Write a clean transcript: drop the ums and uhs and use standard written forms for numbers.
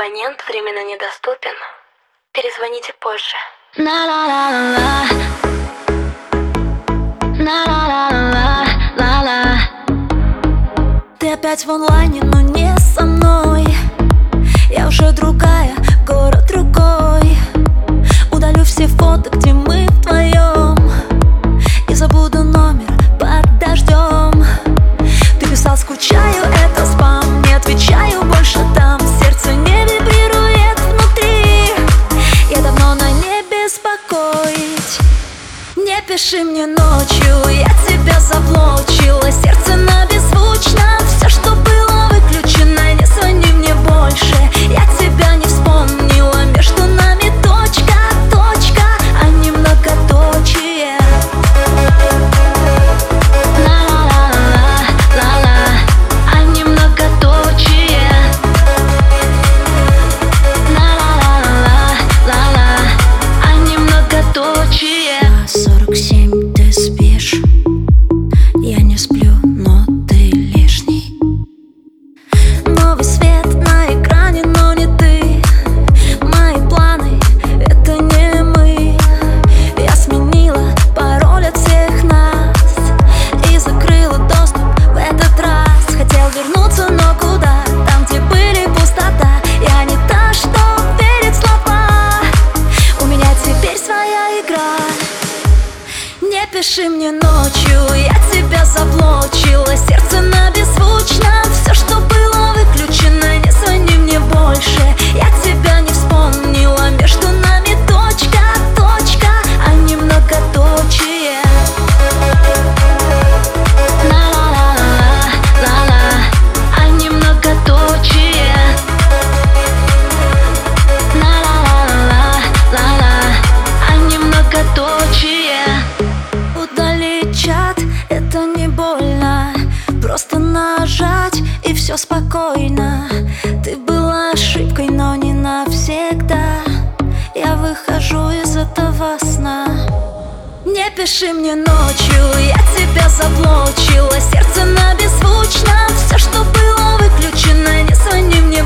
Абонент временно недоступен. Перезвоните позже. Ты опять в онлайне, но не со мной. Я уже другая, город другой. Удалю все фото, где мы вдвоем, и забуду номер под дождем. Ты писал, скучаю, это спам. Не отвечаю больше там. Сердце не вибрирует внутри. Я давно на не беспокоить. Не пиши мне ночью, я тебя заблочила. Сердце на беззвучно, все, что было выключено. Не звони мне больше, я тебя не вспомнила. Между нами точка, точка, а не многоточие. Ла-ла-ла-ла-ла-ла, а не многоточие. Ла-ла-ла-ла-ла-ла, а не многоточие. 47 ты спишь, я не сплю, но ты лишний. Новый свет на экране, но не ты. Мои планы — это не мы. Я сменила пароль от всех нас и закрыла доступ в этот раз. Хотел вернуться, но куда? Там, где были пустота. Я не та, что верит в слова. У меня теперь своя игра. Не пиши мне ночью, я тебя заблочила. Сердце на беззвучно, все, что было выключено. Не звони мне больше, я тебя не вспомнила. Между нами точка, точка, а не многоточие. Ла-ла-ла-ла-ла-ла, а не многоточие. Ла-ла-ла-ла-ла-ла, а не многоточие. Удалить чат — это не больно. Просто нажать, и все спокойно. Ты была ошибкой, но не навсегда. Я выхожу из этого сна. Не пиши мне ночью, я тебя заблочила. Сердце на беззвучно, все, что было выключено. Не звони мне